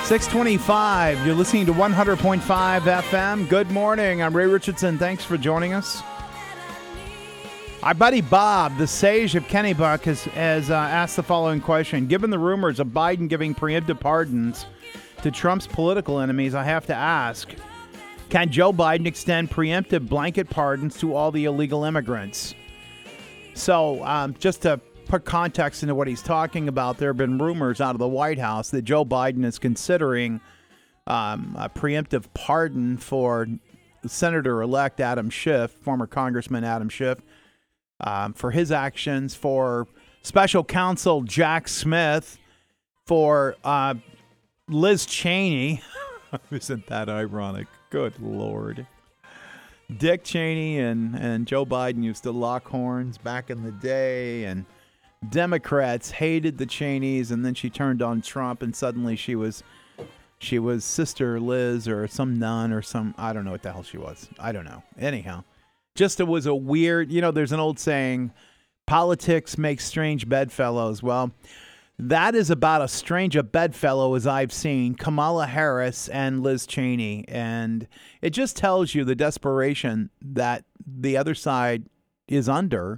625, you're listening to 100.5 FM. Good morning, I'm Ray Richardson. Thanks for joining us. Our buddy Bob, the sage of Kennebuck, has asked the following question. Given the rumors of Biden giving preemptive pardons to Trump's political enemies, I have to ask, can Joe Biden extend preemptive blanket pardons to all the illegal immigrants? So just to put context into what he's talking about, there have been rumors out of the White House that Joe Biden is considering a preemptive pardon for Senator-elect Adam Schiff, former Congressman Adam Schiff, for his actions, for Special Counsel Jack Smith, for Liz Cheney. Isn't that ironic? Good Lord. Dick Cheney and Joe Biden used to lock horns back in the day, and Democrats hated the Cheneys, and then she turned on Trump, and suddenly she was Sister Liz or some nun or some, I don't know what the hell she was. I don't know. Anyhow, just it was a weird, there's an old saying, politics makes strange bedfellows. Well, that is about as strange a bedfellow as I've seen, Kamala Harris and Liz Cheney. And it just tells you the desperation that the other side is under,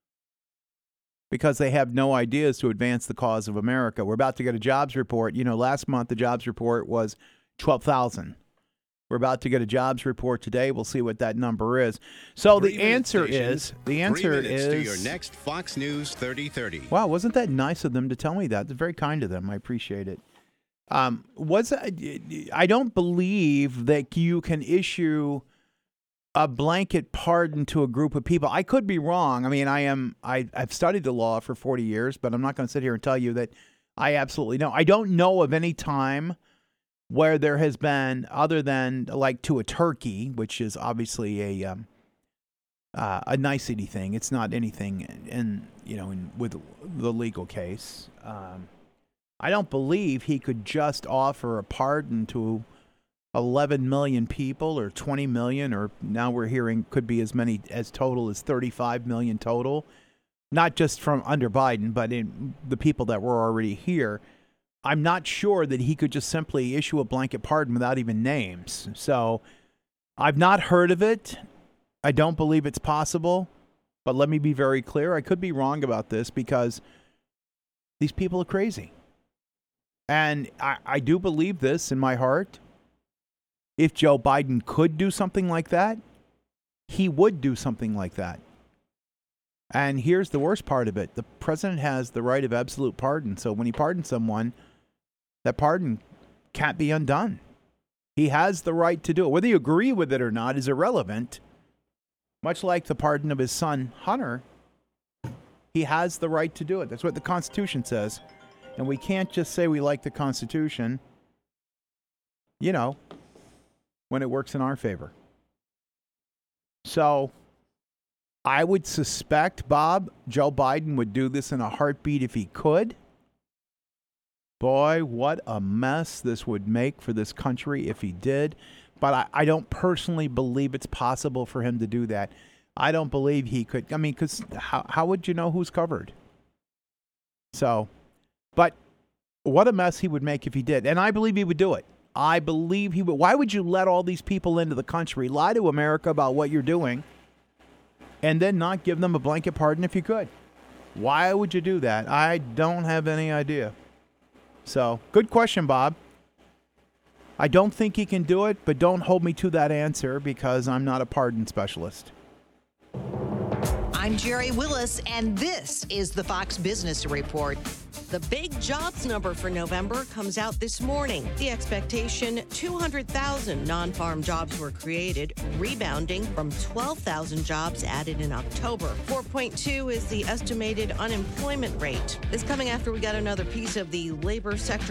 because they have no ideas to advance the cause of America. We're about to get a jobs report. Last month the jobs report was 12,000. We're about to get a jobs report today. We'll see what that number is. So the answer is to your next Fox News 3030. Wow, wasn't that nice of them to tell me that? It's very kind of them. I appreciate it. I don't believe that you can issue a blanket pardon to a group of people. I could be wrong. I mean, I've studied the law for 40 years, but I'm not going to sit here and tell you that I absolutely know. I don't know of any time where there has been, other than like to a turkey, which is obviously a nicety thing. It's not anything with the legal case. I don't believe he could just offer a pardon to 11 million people or 20 million, or now we're hearing could be as many as total as 35 million total, not just from under Biden, but in the people that were already here. I'm not sure that he could just simply issue a blanket pardon without even names. So I've not heard of it. I don't believe it's possible, but let me be very clear. I could be wrong about this because these people are crazy. And I do believe this in my heart. If Joe Biden could do something like that, he would do something like that. And here's the worst part of it. The president has the right of absolute pardon. So when he pardons someone, that pardon can't be undone. He has the right to do it. Whether you agree with it or not is irrelevant. Much like the pardon of his son, Hunter, he has the right to do it. That's what the Constitution says. And we can't just say we like the Constitution, when it works in our favor. So I would suspect, Bob, Joe Biden would do this in a heartbeat if he could. Boy, what a mess this would make for this country if he did. But I don't personally believe it's possible for him to do that. I don't believe he could. I mean, because how would you know who's covered? So, but what a mess he would make if he did. And I believe he would do it. I believe he would. Why would you let all these people into the country, lie to America about what you're doing, and then not give them a blanket pardon if you could? Why would you do that? I don't have any idea. So, good question, Bob. I don't think he can do it, but don't hold me to that answer because I'm not a pardon specialist. I'm Jerry Willis, and this is the Fox Business Report. The big jobs number for November comes out this morning. The expectation, 200,000 non-farm jobs were created, rebounding from 12,000 jobs added in October. 4.2 is the estimated unemployment rate. This coming after we got another piece of the labor sector